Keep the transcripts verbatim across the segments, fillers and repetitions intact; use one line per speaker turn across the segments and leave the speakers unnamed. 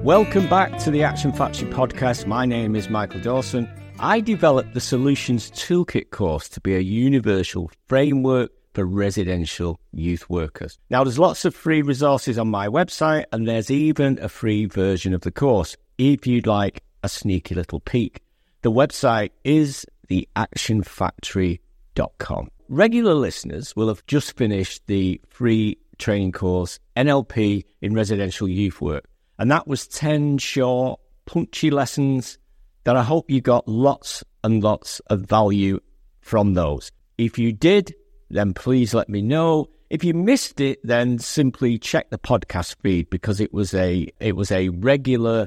Welcome back to the Action Factory podcast. My name is Michael Dawson. I developed the Solutions Toolkit course to be a universal framework for residential youth workers. Now, there's lots of free resources on my website, and there's even a free version of the course if you'd like a sneaky little peek. The website is the action factory dot com. Regular listeners will have just finished the free training course, N L P in Residential Youth Work. And that was ten short, punchy lessons that I hope you got lots and lots of value from those. If you did, then please let me know. If you missed it, then simply check the podcast feed, because it was a it was a regular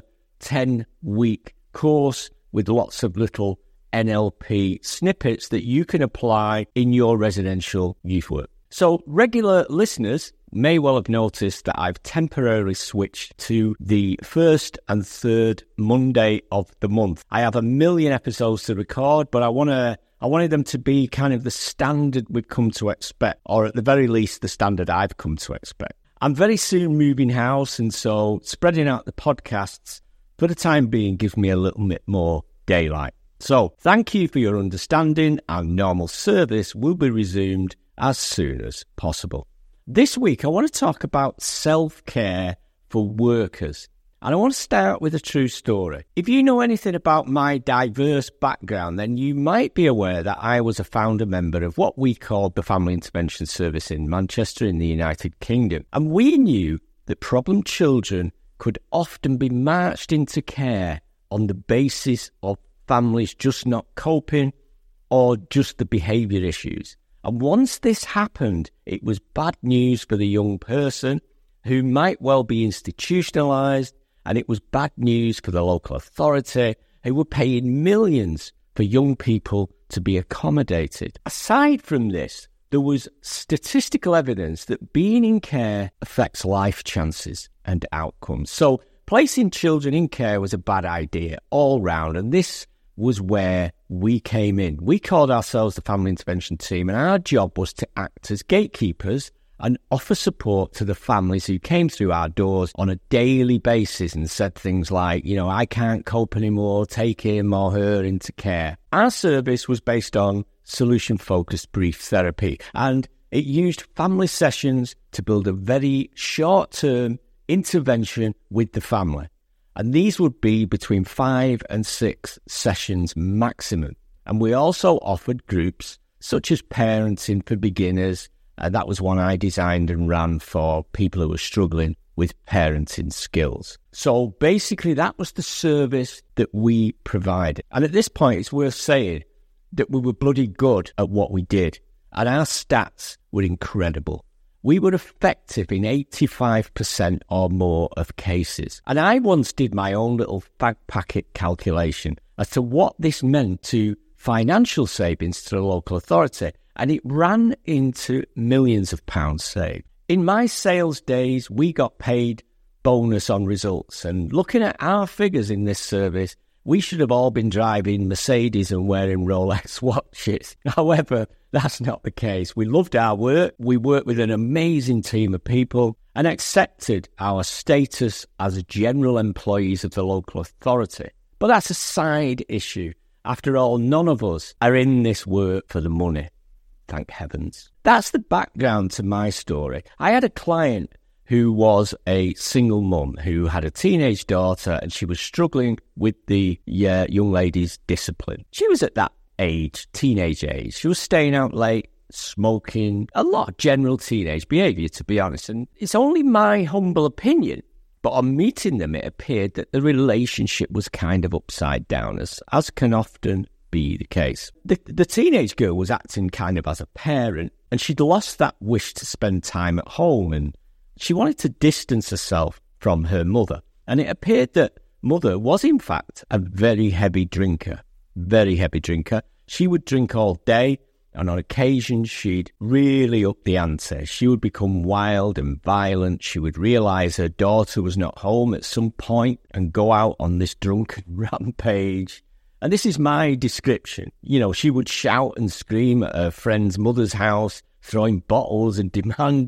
ten-week course with lots of little N L P snippets that you can apply in your residential youth work. So regular listeners may well have noticed that I've temporarily switched to the first and third Monday of the month. I have a million episodes to record, but I want to I wanted them to be kind of the standard we've come to expect, or at the very least, the standard I've come to expect. I'm very soon moving house, and so spreading out the podcasts for the time being gives me a little bit more daylight. So thank you for your understanding, and normal service will be resumed as soon as possible. This week, I want to talk about self-care for workers. And I want to start with a true story. If you know anything about my diverse background, then you might be aware that I was a founder member of what we called the Family Intervention Service in Manchester in the United Kingdom. And we knew that problem children could often be marched into care on the basis of families just not coping or just the behaviour issues. And once this happened, it was bad news for the young person who might well be institutionalised, and it was bad news for the local authority who were paying millions for young people to be accommodated. Aside from this, there was statistical evidence that being in care affects life chances and outcomes. So placing children in care was a bad idea all round, and this was where we came in. We called ourselves the Family Intervention Team, and our job was to act as gatekeepers and offer support to the families who came through our doors on a daily basis and said things like, you know, I can't cope anymore, take him or her into care. Our service was based on solution-focused brief therapy, and it used family sessions to build a very short-term intervention with the family. And these would be between five and six sessions maximum. And we also offered groups such as Parenting for Beginners. Uh, that was one I designed and ran for people who were struggling with parenting skills. So basically, that was the service that we provided. And at this point, it's worth saying that we were bloody good at what we did. And our stats were incredible. We were effective in eighty-five percent or more of cases. And I once did my own little fag packet calculation as to what this meant to financial savings to the local authority. And it ran into millions of pounds saved. In my sales days, we got paid bonus on results. And looking at our figures in this service, we should have all been driving Mercedes and wearing Rolex watches. However, that's not the case. We loved our work. We worked with an amazing team of people and accepted our status as general employees of the local authority. But that's a side issue. After all, none of us are in this work for the money. Thank heavens. That's the background to my story. I had a client who was a single mum who had a teenage daughter, and she was struggling with the yeah, young lady's discipline. She was at that age, teenage age. She was staying out late, smoking, a lot of general teenage behaviour, to be honest. And it's only my humble opinion, but on meeting them, it appeared that the relationship was kind of upside down, as, as can often be the case. The, the teenage girl was acting kind of as a parent, and she'd lost that wish to spend time at home, and she wanted to distance herself from her mother. And it appeared that mother was, in fact, a very heavy drinker, very heavy drinker. She would drink all day, and on occasion, she'd really up the ante. She would become wild and violent. She would realise her daughter was not home at some point and go out on this drunken rampage. And this is my description. You know, she would shout and scream at her friend's mother's house, throwing bottles and demanding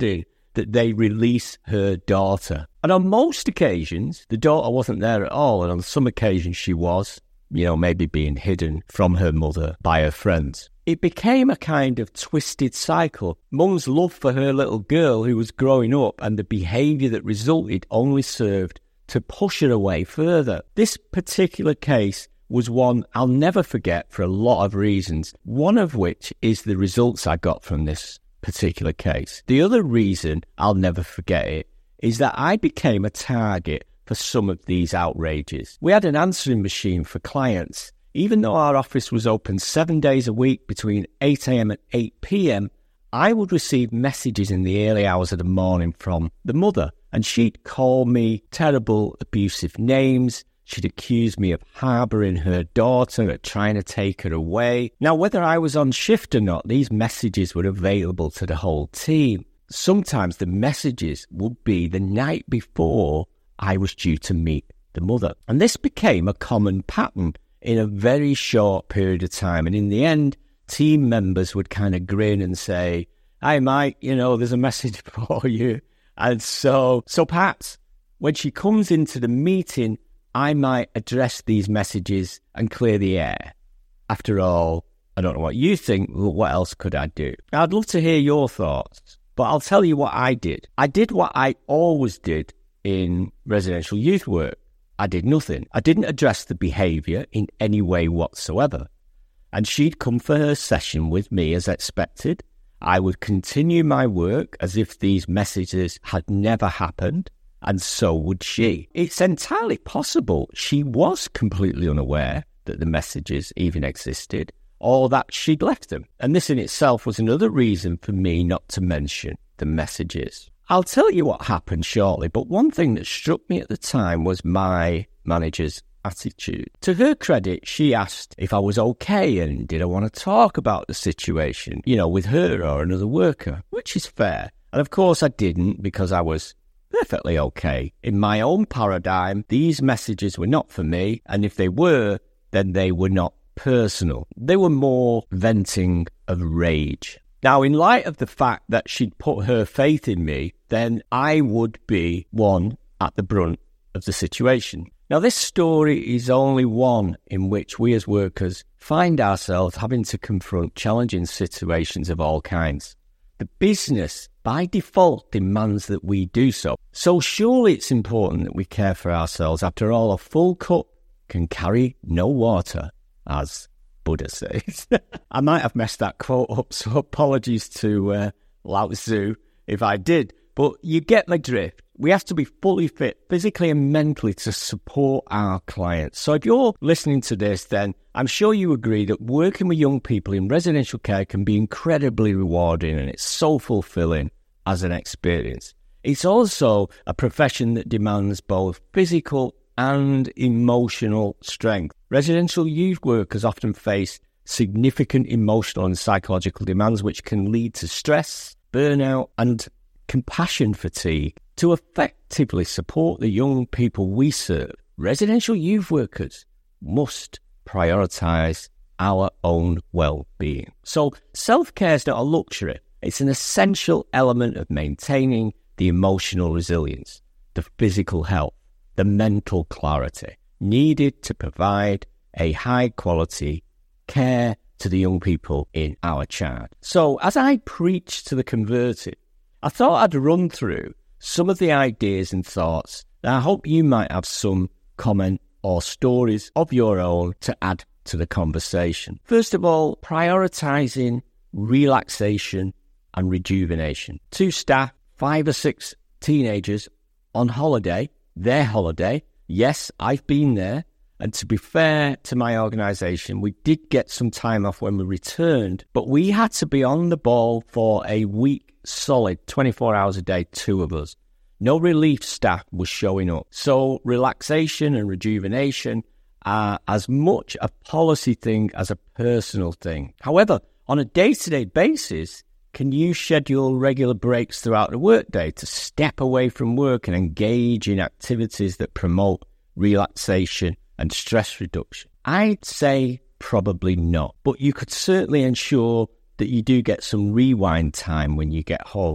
that they release her daughter. And on most occasions, the daughter wasn't there at all. And on some occasions she was, you know, maybe being hidden from her mother by her friends. It became a kind of twisted cycle. Mum's love for her little girl who was growing up and the behaviour that resulted only served to push her away further. This particular case was one I'll never forget for a lot of reasons, one of which is the results I got from this particular case. The other reason I'll never forget it is that I became a target for some of these outrages. We had an answering machine for clients. Even though our office was open seven days a week between eight a.m. and eight p.m, I would receive messages in the early hours of the morning from the mother, and she'd call me terrible, abusive names. She'd accuse me of harbouring her daughter, of trying to take her away. Now, whether I was on shift or not, these messages were available to the whole team. Sometimes the messages would be the night before I was due to meet the mother. And this became a common pattern in a very short period of time. And in the end, team members would kind of grin and say, "Hi, Mike, you know, there's a message for you." And so, so perhaps when she comes into the meeting, I might address these messages and clear the air. After all, I don't know what you think, but what else could I do? I'd love to hear your thoughts, but I'll tell you what I did. I did what I always did in residential youth work. I did nothing. I didn't address the behaviour in any way whatsoever. And she'd come for her session with me as expected. I would continue my work as if these messages had never happened, and so would she. It's entirely possible she was completely unaware that the messages even existed, or that she'd left them. And this in itself was another reason for me not to mention the messages. I'll tell you what happened shortly, but one thing that struck me at the time was my manager's attitude. To her credit, she asked if I was okay and did I want to talk about the situation, you know, with her or another worker, which is fair. And of course I didn't, because I was perfectly okay. In my own paradigm, these messages were not for me, and if they were, then they were not personal. They were more venting of rage. Now, in light of the fact that she'd put her faith in me, then I would be one at the brunt of the situation. Now, this story is only one in which we as workers find ourselves having to confront challenging situations of all kinds. The business, by default, demands that we do so. So surely it's important that we care for ourselves. After all, a full cup can carry no water, as Buddha says. I might have messed that quote up, so apologies to uh, Lao Tzu if I did. But you get my drift. We have to be fully fit, physically and mentally, to support our clients. So if you're listening to this, then I'm sure you agree that working with young people in residential care can be incredibly rewarding, and it's so fulfilling as an experience. It's also a profession that demands both physical and emotional strength. Residential youth workers often face significant emotional and psychological demands, which can lead to stress, burnout, and compassion fatigue. To effectively support the young people we serve, residential youth workers must prioritise our own well-being. So self-care is not a luxury. It's an essential element of maintaining the emotional resilience, the physical health, the mental clarity needed to provide a high-quality care to the young people in our charge. So as I preach to the converted, I thought I'd run through some of the ideas and thoughts that I hope you might have some comment or stories of your own to add to the conversation. First of all, prioritising relaxation and rejuvenation. Two staff, five or six teenagers on holiday, their holiday. Yes, I've been there. And to be fair to my organisation, we did get some time off when we returned, but we had to be on the ball for a week solid, twenty-four hours a day, two of us. No relief staff was showing up. So relaxation and rejuvenation are as much a policy thing as a personal thing. However, on a day-to-day basis, can you schedule regular breaks throughout the workday to step away from work and engage in activities that promote relaxation and stress reduction? I'd say probably not, but you could certainly ensure that you do get some rewind time when you get home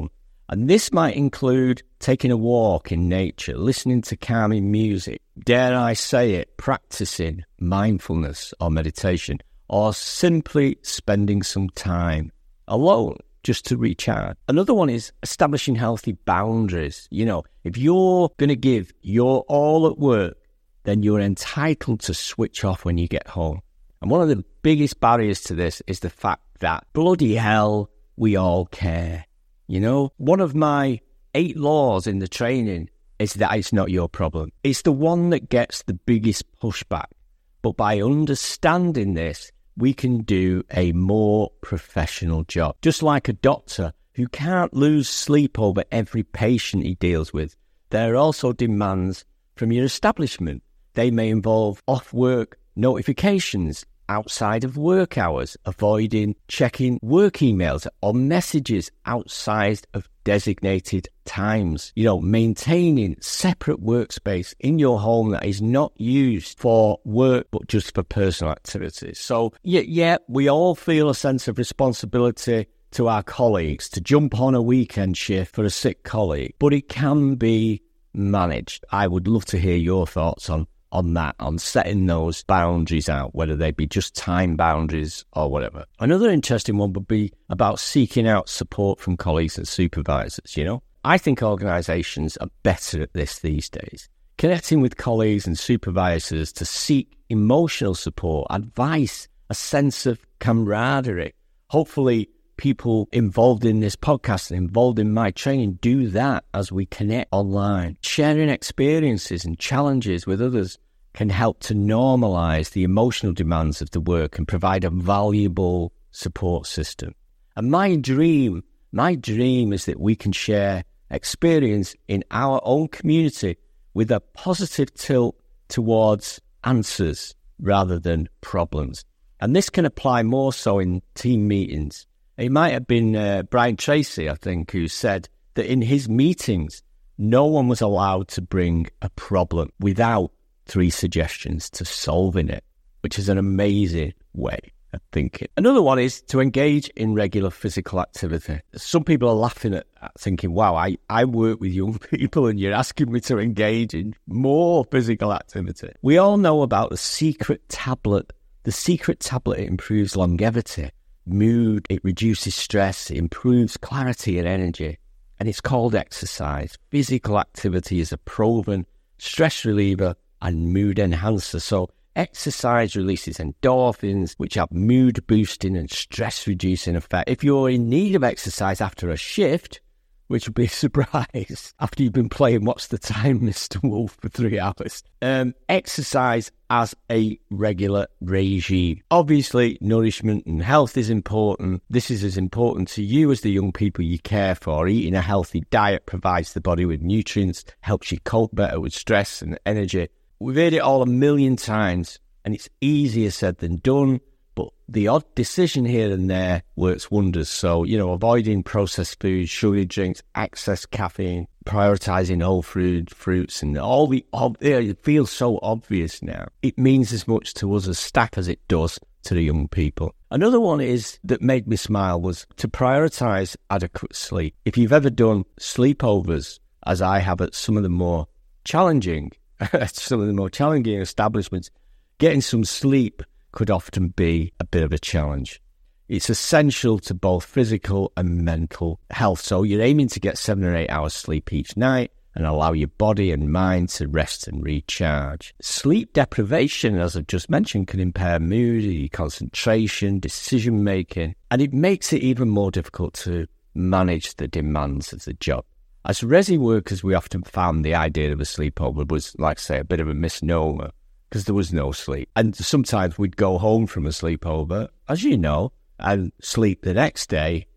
And this might include taking a walk in nature, listening to calming music, dare I say it, practicing mindfulness or meditation, or simply spending some time alone just to recharge. Another one is establishing healthy boundaries. You know, if you're going to give your all at work, then you're entitled to switch off when you get home. And one of the biggest barriers to this is the fact that, bloody hell, we all care. You know, one of my eight laws in the training is that it's not your problem. It's the one that gets the biggest pushback. But by understanding this, we can do a more professional job. Just like a doctor who can't lose sleep over every patient he deals with, there are also demands from your establishment. They may involve off-work notifications outside of work hours, avoiding checking work emails or messages outside of designated times. You know, maintaining separate workspace in your home that is not used for work but just for personal activities. So, yeah, yeah, we all feel a sense of responsibility to our colleagues to jump on a weekend shift for a sick colleague, but it can be managed. I would love to hear your thoughts on on that, on setting those boundaries out, whether they be just time boundaries or whatever. Another interesting one would be about seeking out support from colleagues and supervisors, you know. I think organisations are better at this these days. Connecting with colleagues and supervisors to seek emotional support, advice, a sense of camaraderie. Hopefully people involved in this podcast and involved in my training do that as we connect online. Sharing experiences and challenges with others can help to normalise the emotional demands of the work and provide a valuable support system. And my dream, my dream is that we can share experience in our own community with a positive tilt towards answers rather than problems. And this can apply more so in team meetings. It might have been uh, Brian Tracy, I think, who said that in his meetings, no one was allowed to bring a problem without three suggestions to solving it, which is an amazing way of thinking. Another one is to engage in regular physical activity. Some people are laughing at that, thinking, wow, I, I work with young people and you're asking me to engage in more physical activity. We all know about the secret tablet. The secret tablet, it improves longevity, mood, it reduces stress, it improves clarity and energy. And it's called exercise. Physical activity is a proven stress reliever and mood enhancer. So exercise releases endorphins, which have mood boosting and stress reducing effect. If you're in need of exercise after a shift, which would be a surprise after you've been playing What's the Time, Mister Wolf, for three hours, um, exercise as a regular regime. Obviously, nourishment and health is important. This is as important to you as the young people you care for. Eating a healthy diet provides the body with nutrients, helps you cope better with stress and energy. We've heard it all a million times, and it's easier said than done, but the odd decision here and there works wonders. So, you know, avoiding processed foods, sugary drinks, excess caffeine, prioritising whole food, fruits, and all the, ob- it feels so obvious now. It means as much to us as staff as it does to the young people. Another one is that made me smile was to prioritise adequate sleep. If you've ever done sleepovers, as I have at some of the more challenging some of the more challenging establishments, getting some sleep could often be a bit of a challenge. It's essential to both physical and mental health. So you're aiming to get seven or eight hours sleep each night and allow your body and mind to rest and recharge. Sleep deprivation, as I've just mentioned, can impair mood, concentration, decision making, and it makes it even more difficult to manage the demands of the job. As resi workers, we often found the idea of a sleepover was, like I say, a bit of a misnomer because there was no sleep. And sometimes we'd go home from a sleepover, as you know, and sleep the next day.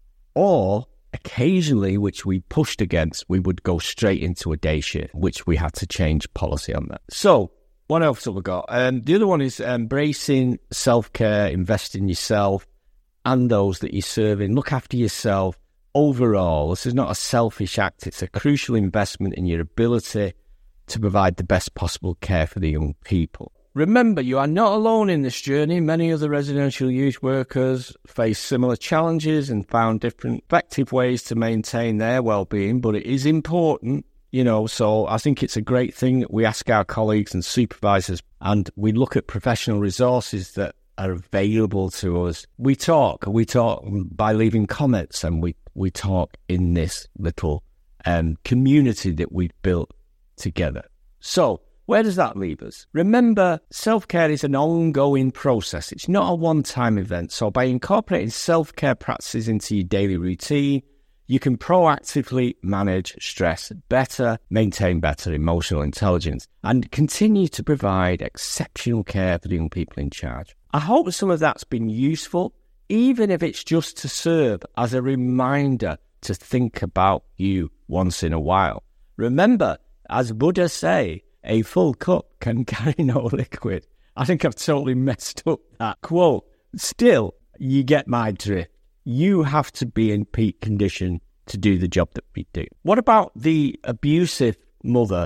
Or occasionally, which we pushed against, we would go straight into a day shift, which we had to change policy on that. So what else have we got? Um, the other one is embracing self-care, invest in yourself and those that you're serving. Look after yourself. Overall, this is not a selfish act. It's a crucial investment in your ability to provide the best possible care for the young people. remember, you are not alone in this journey. Many other residential youth workers face similar challenges and found different effective ways to maintain their well-being, but it is important, you know, so I think it's a great thing that we ask our colleagues and supervisors, and we look at professional resources that are available to us. We talk, we talk by leaving comments, and we, we talk in this little um, community that we've built together. So, where does that leave us? Remember, self-care is an ongoing process. It's not a one-time event. So by incorporating self-care practices into your daily routine, you can proactively manage stress better, maintain better emotional intelligence, and continue to provide exceptional care for the young people in charge. I hope some of that's been useful, even if it's just to serve as a reminder to think about you once in a while. Remember, as Buddha say, a full cup can carry no liquid. I think I've totally messed up that quote. Still, you get my drift. You have to be in peak condition to do the job that we do. What about the abusive mother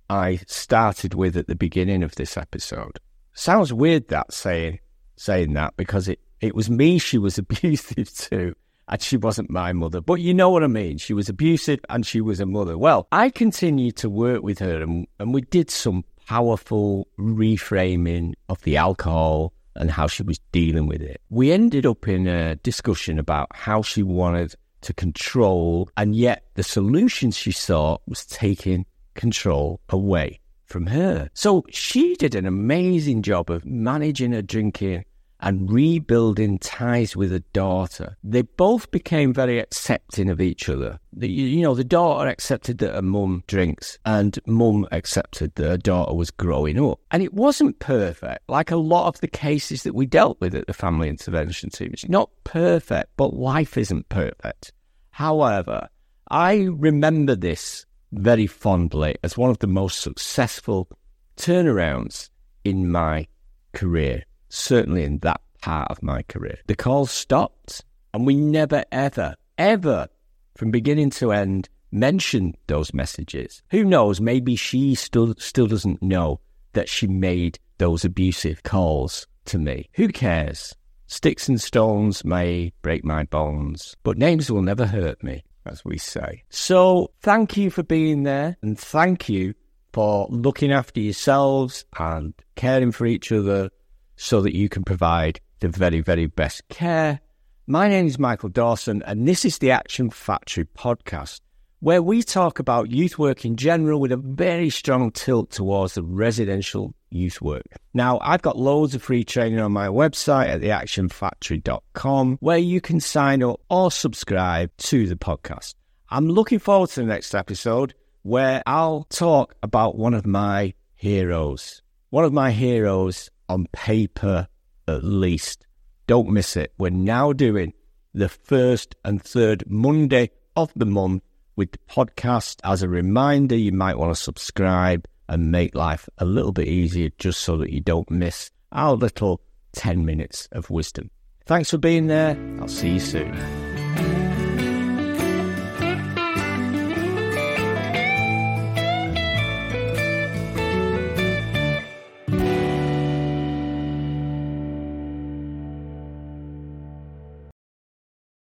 I started with at the beginning of this episode? Sounds weird that saying saying that because it, it was me she was abusive to. And she wasn't my mother. But you know what I mean. She was abusive and she was a mother. Well, I continued to work with her and, and we did some powerful reframing of the alcohol and how she was dealing with it. We ended up in a discussion about how she wanted to control, and yet the solution she saw was taking control away from her. So she did an amazing job of managing her drinking and rebuilding ties with her daughter. They both became very accepting of each other. The, you know, the daughter accepted that her mum drinks, and mum accepted that her daughter was growing up. And it wasn't perfect, like a lot of the cases that we dealt with at the family intervention team. It's not perfect, but life isn't perfect. However, I remember this very fondly as one of the most successful turnarounds in my career. Certainly in that part of my career. The calls stopped, and we never, ever, ever, from beginning to end, mentioned those messages. Who knows, maybe she still, still doesn't know that she made those abusive calls to me. Who cares? Sticks and stones may break my bones, but names will never hurt me, as we say. So thank you for being there, and thank you for looking after yourselves and caring for each other, so that you can provide the very, very best care. My name is Michael Dawson, and this is the Action Factory podcast, where we talk about youth work in general with a very strong tilt towards the residential youth work. Now, I've got loads of free training on my website at the action factory dot com, where you can sign up or subscribe to the podcast. I'm looking forward to the next episode, where I'll talk about one of my heroes. One of my heroes on paper, at least. Don't miss it. We're now doing the first and third Monday of the month with the podcast. As a reminder, you might want to subscribe and make life a little bit easier just so that you don't miss our little ten minutes of wisdom. Thanks for being there. I'll see you soon.